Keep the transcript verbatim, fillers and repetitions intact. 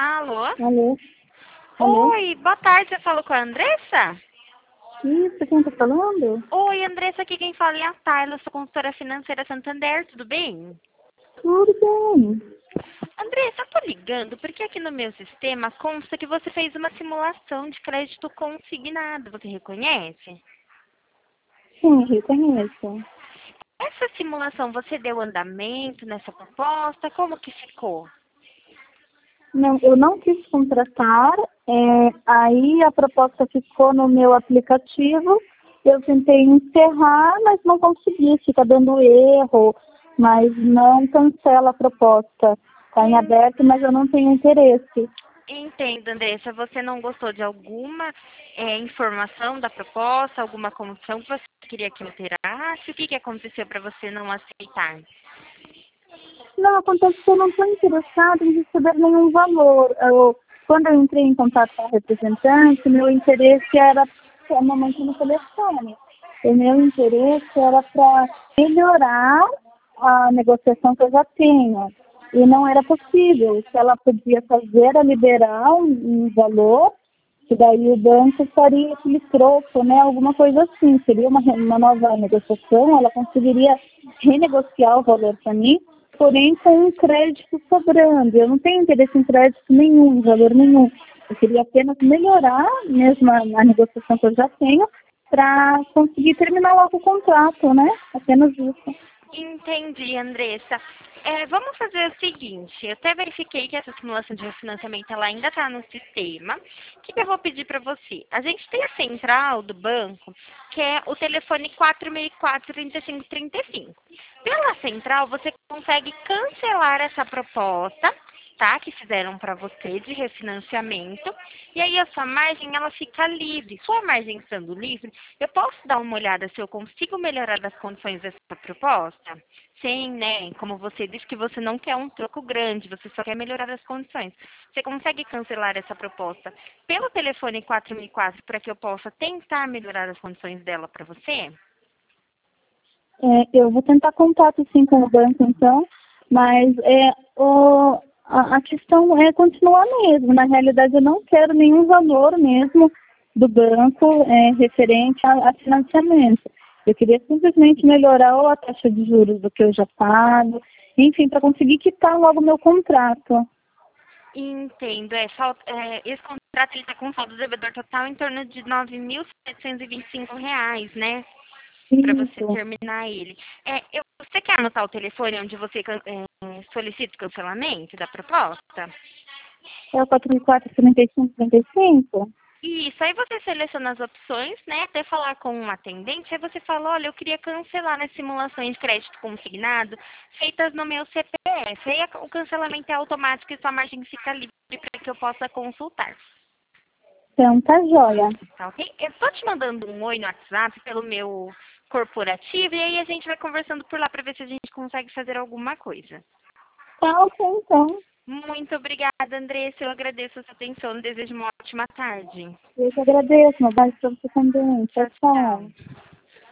Alô? Alô? Alô? Oi, boa tarde, você falou com a Andressa? Isso, quem tá falando? Oi, Andressa, aqui quem fala é a Tayla, sou consultora financeira Santander, tudo bem? Tudo bem. Andressa, eu tô ligando porque aqui no meu sistema consta que você fez uma simulação de crédito consignado, você reconhece? Sim, reconheço. Essa simulação, você deu andamento nessa proposta? Como que ficou? Não, eu não quis contratar, é, aí a proposta ficou no meu aplicativo, eu tentei encerrar, mas não consegui, fica dando erro, mas não cancela a proposta. Está em Hum, aberto, mas eu não tenho interesse. Entendo, Andressa, você não gostou de alguma é, informação da proposta, alguma condição que você queria que eu alterasse? O que, que aconteceu para você não aceitar? Não, acontece que eu não estou interessada em receber nenhum valor. Eu, quando eu entrei em contato com a representante, meu interesse era a mamãe no telefone. O meu interesse era para melhorar a negociação que eu já tenho. E não era possível. O que ela podia fazer era liberar um, um valor, que daí o banco faria aquele troco, né? Alguma coisa assim. Seria uma, uma nova negociação, ela conseguiria renegociar o valor para mim, porém com um crédito sobrando. Eu não tenho interesse em crédito nenhum, em valor nenhum. Eu queria apenas melhorar mesmo a, a negociação que eu já tenho para conseguir terminar logo o contrato, né? Apenas isso. Entendi, Andressa. É, vamos fazer o seguinte, eu até verifiquei que essa simulação de refinanciamento ela ainda está no sistema. O que, que eu vou pedir para você? A gente tem a central do banco, que é o telefone quatro seis quatro, três cinco três cinco. Pela central, você consegue cancelar essa proposta, tá? Que fizeram para você de refinanciamento. E aí a sua margem, ela fica livre. Sua margem estando livre, eu posso dar uma olhada se eu consigo melhorar as condições dessa proposta? Sim, né? Como você disse que você não quer um troco grande, você só quer melhorar as condições. Você consegue cancelar essa proposta pelo telefone quatro seis quatro para que eu possa tentar melhorar as condições dela para você? É, eu vou tentar contato sim com o banco então, mas é, o, a, a questão é continuar mesmo. Na realidade, eu não quero nenhum valor mesmo do banco é, referente a, a financiamento. Eu queria simplesmente melhorar ou a taxa de juros do que eu já pago, enfim, para conseguir quitar logo meu contrato. Entendo. É, falta, é, esse contrato está com saldo devedor total em torno de nove mil setecentos e vinte e cinco reais, né? Para você Isso. terminar ele. É, eu, você quer anotar o telefone onde você can- é, solicita o cancelamento da proposta? É o quatro mil quatrocentos e trinta e cinco, trinta e cinco? Isso, aí você seleciona as opções, né? Até falar com um atendente, aí você fala, olha, eu queria cancelar as simulações de crédito consignado feitas no meu C P F. Aí a- o cancelamento é automático e sua margem fica livre para que eu possa consultar. Então, tá joia. Tá ok? Eu estou te mandando um oi no WhatsApp pelo meu corporativo e aí a gente vai conversando por lá para ver se a gente consegue fazer alguma coisa. Tá ok, então. Muito obrigada, Andressa. Eu agradeço a sua atenção. Desejo uma ótima tarde. Eu que agradeço, uma beijo para você também. Tchau, Tchau, tchau. tchau.